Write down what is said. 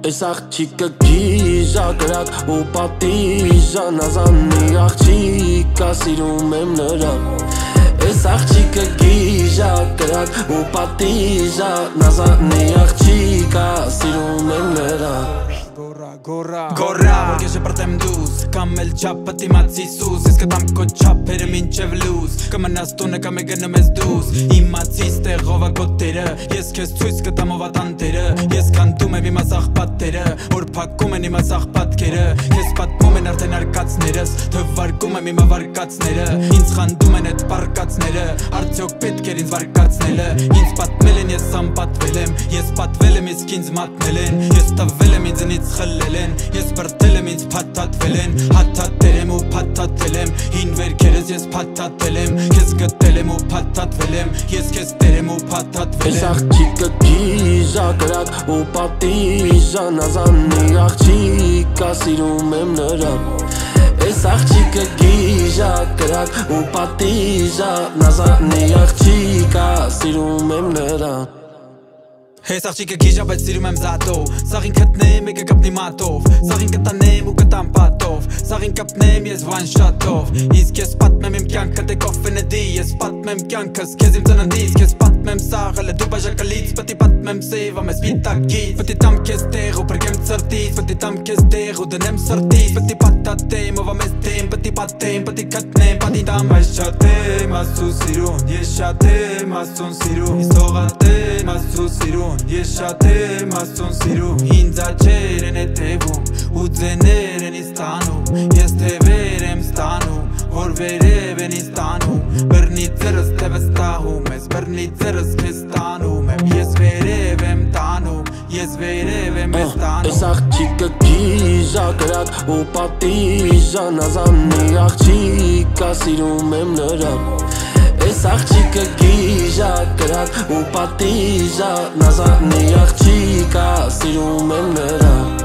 Այս աղջիկը գիժա կրակ ու պատիժա Նազանի աղջիկա սիրում եմ նրան Այս աղջիկը գիժա կրակ ու պատիժա Նազանի աղջիկա սիրում եմ նրան Գորա, որ գեժը պրտեմ դուզ Կամ էլ չապը տիմացի սուս Ես կտամ քո չապերը մինչև լուզ Կմնաս տունը կամ է գնում ես դուզ Իմացիս տեղով ակոտերը Ես քեզ ցույց կտամ ով ատանտերը Ես քանդում եմ իմ ասաղ պատերը Որ փակում են իմ ասաղ պատկերը Քեզ պատմում են արդեն արկածներս Թվարկում եմ իմ ավարկածները Ինձ խանդում են էդ պարկածները Արդյոք պետք էր ինձ վարկածնելը Ինձ պատմել են ես անպատվել եմ Ես պատվել եմ իսկ ինձ մատնել են Ես տվել եմ ինձնից խլել են Ես բրդել եմ ինձ փաթաթվել են Հաթաթել եմ ու փաթաթել եմ Հին վերքերս ես փաթաթել եմ Քեզ գտել եմ ու փաթաթվել եմ Ես քեզ տեր եմ ու փաթաթվել եմ Այս աղջիկը գիժա կրակ ու պատիժա Նազանի աղջիկա սիրում եմ նրան Այս աղջիկը գիժա կրակ ու պատիժա Նազանի աղջիկա սիրում եմ նրան Այս աղջիկը գիժա բայց սիրում եմ զատով Սաղին կտնեմ եկը կպնի մատով Սաղին կտանեմ ու կտամ պատով Սաղին կպնեմ ես one shot-ով Իսկ ես պատմեմ իմ կյանքը դե կոֆենեդի Ես պատմեմ կյանքս քեզ իմ ծննդից Քեզ պատմեմ սաղելը դու բաժակալից Պետի պատմեմ սեյվամ ես պիտակից Պետի տամ քեզ տեղ ու պրկեմ ծրտից Պետի տամ քեզ տեղ ու դնեմ սրտից Պետի պատատեմ ով ամես դեմ Պետի պատեմ, պետի կտնեմ, պատի տամ Այս շատ եմ աստու սիրուն Ես շատ եմ աստուն սիրուն Ես թողատեմ աստու սիրուն Ես շատ եմ աստուն սիրում Ինձ աչեր են է տևում ու ձեներ են ինձ տանում Ես թևեր եմ ստանում որ վերև են ինձ տանում Բռնի ձերս թևս տահում ես Բռնի ձերս քեզ տանում եմ Ես վերև եմ տանում Ես վերև եմ ես տանում Այս աղջիկը գիժա կրակ ու պատիժա Նազանի աղջիկա սիրում եմ նրան Այս աղջիկը գիժա կրակ ու պատիժա Նազանի աղջիկա սիրում եմ նրան